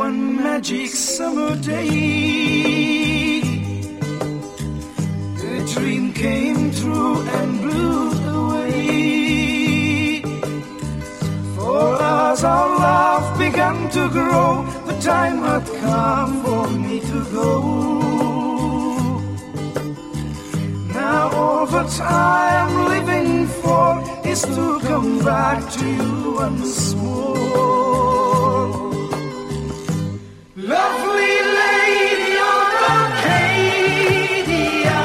one magic summer day, a dream came true and blew away. For as our love began to grow, the time had come for me to go. Now all that I am living for is to come back to you once more. Lovely lady of Arcadia,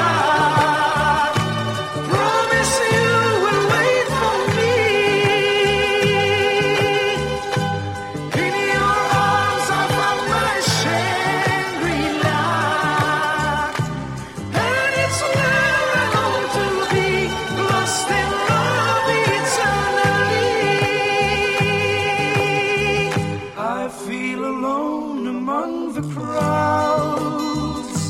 promise you will wait for me. In your arms I found my Shangri-La, and it's where I long to be, lost in love eternally. I feel alone among the crowds,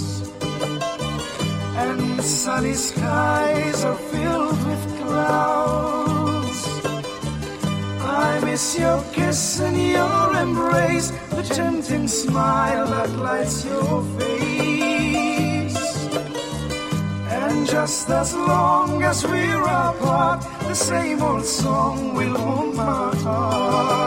and sunny skies are filled with clouds. I miss your kiss and your embrace, the tempting smile that lights your face. And just as long as we're apart, the same old song will haunt my heart.